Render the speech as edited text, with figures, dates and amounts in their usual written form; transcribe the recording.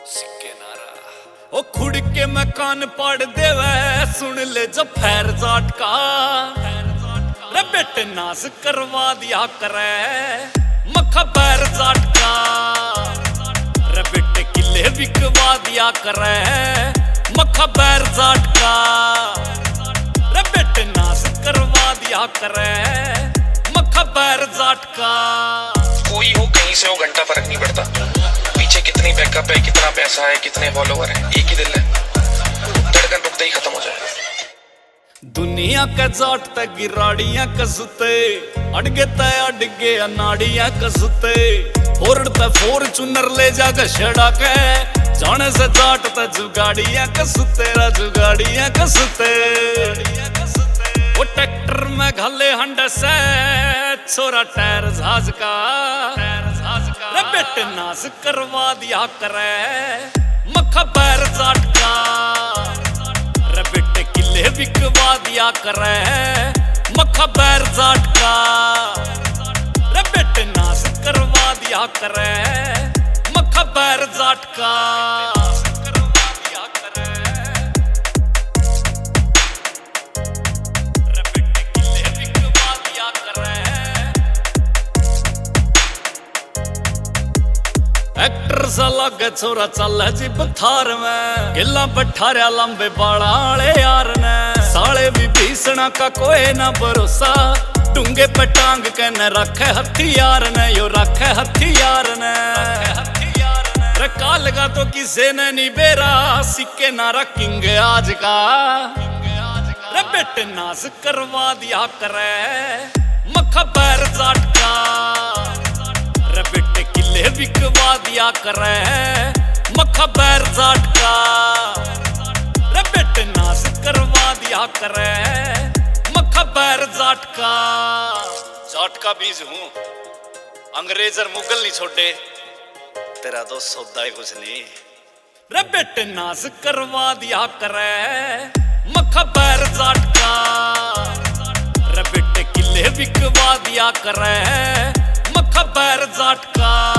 सिक्के नारा ओ खुड़ के मैं कान पाड़ देवे सुन ले जब फैर जाट का रे बेटे नाश करवा दिया करे मखा पैर जाट का रे बेटे किले बिकवा दिया करे मखा पैर जाट का रे बेटे नाश करवा दिया करे मखा पैर जाट का। कोई हो कहीं से हो घंटा फर्क नहीं पड़ता, पीछे कितनी बैकअप है, कितना पैसा है, कितने फॉलोवर है, एक ही दिल है, धड़कन रुकते ही खत्म हो जाए। दुनिया के जाट ते गिराड़ियां कसुते अड़गे ते अड़गे अनाड़ियां कसुते फोरड़ ते फॉर्च्यूनर ले जाके छड़ा के जाने से जाट ते जुगाड़ियां कसुते रा जुगाड़ियां कसुते वो ट्रैक्टर में घले हंड से छोरा टायर झाज का रे बेटे नाश करवा दिया करे मखा पैर जाट का रे बेटे किले बिकवा दिया करे मखा पैर जाट का रे बेटे नाश करवा दिया करे मखा पैर जाट का। एक्टर सा लागे छोरा चल जी बथार में गिला बठारिया लंबे बाड़ा आले यार ने साले भी भीषणा का कोई ना भरोसा डूंगे पे टांग के न रखे हथियार ने यो रखे हथियार ने रे कालगा तो किसे ने नहीं बेरा सिक्के नारा किंग आज का रे बेटे नाश करवा दिया करे मखा पैर जाट का रे बेटे किले बिकवा दिया करे मखा पैर जाट का रे बेटे नाश करवा दिया करे मखा पैर जाट का। जाट का बीज हूँ अंग्रेज और मुगल नहीं छोड़े तेरा तो सौदा ही कुछ नहीं रे बेटे नाश करवा दिया करे मखा पैर जाट का रे बेटे किले बिकवा दिया करे मखा पैर जाट का।